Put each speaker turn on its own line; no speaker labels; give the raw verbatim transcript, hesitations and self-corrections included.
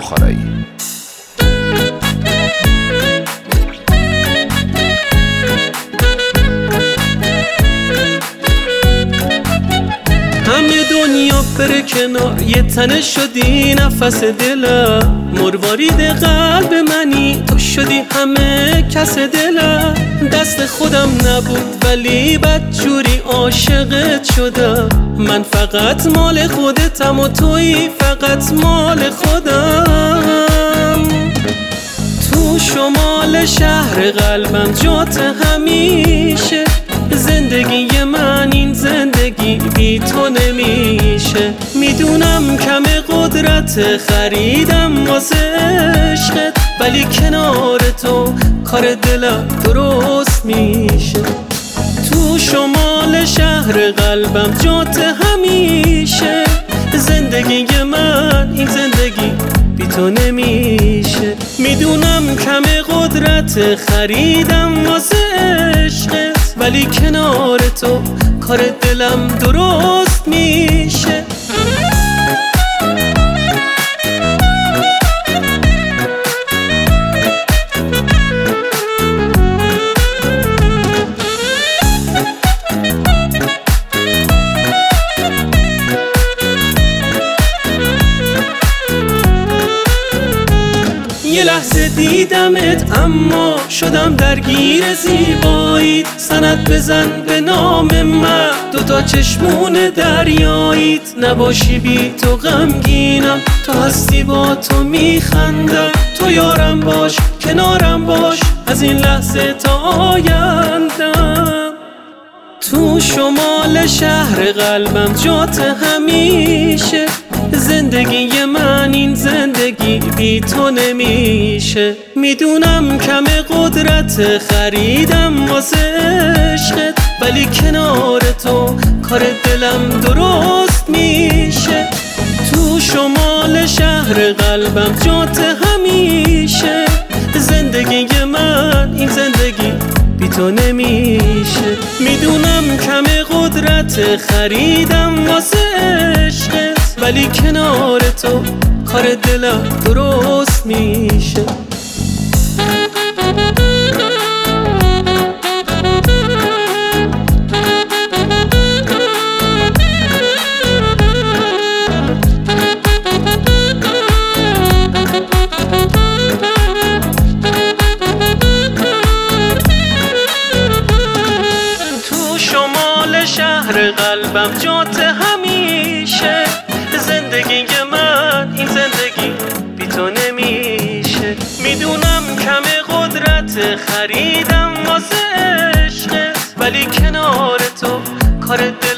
بخارایی.
همه دنیا بره کنار، یه تنه شدی نفس دلم، مروارید قلب منی، تو شدی همه کس دلم. دست خودم نبود ولی بدجوری عاشقت شدم، من فقط مال خودتم و تویی فقط مال خودم. تو شمال شهر قلبم جات همیشه، زندگی من این زندگی بی تو نمیشه. میدونم کم قدرت خریدم واسه عشقت، ولی کنار تو کار دلم درست میشه. تو شمال شهر قلبم جات همیشه، زندگی من این زندگی بی تو نمیشه. میدونم کم قدرت خریدم واسه عشقت، ولی کنار تو کار دلم درست میشه. یه لحظه دیدمت اما شدم درگیر زیباییت، سند بزن به نام من، دوتا چشمون دریاییت. نباشی بی تو غمگینم، تو هستی با تو میخندم. تو یارم باش کنارم باش از این لحظه تا آیندم. تو شمال شهر قلبم جات همیشه، زندگی من این زندگی بی تو نمیشه. میدونم کم قدرت خریدم واسه عشقت، ولی کنار تو کار دلم درست میشه. تو شمال شهر قلبم جات همیشه، زندگی من این زندگی بی تو نمیشه. میدونم کم قدرت خریدم واسه عشقت، ولی کنار تو کار دلم درست میشه. تو شمال شهر قلبم جات همیشه، زندگی من این زندگی بی تو نمیشه. میدونم کم قدرت خریدم واسه عشقت، ولی کنار تو کار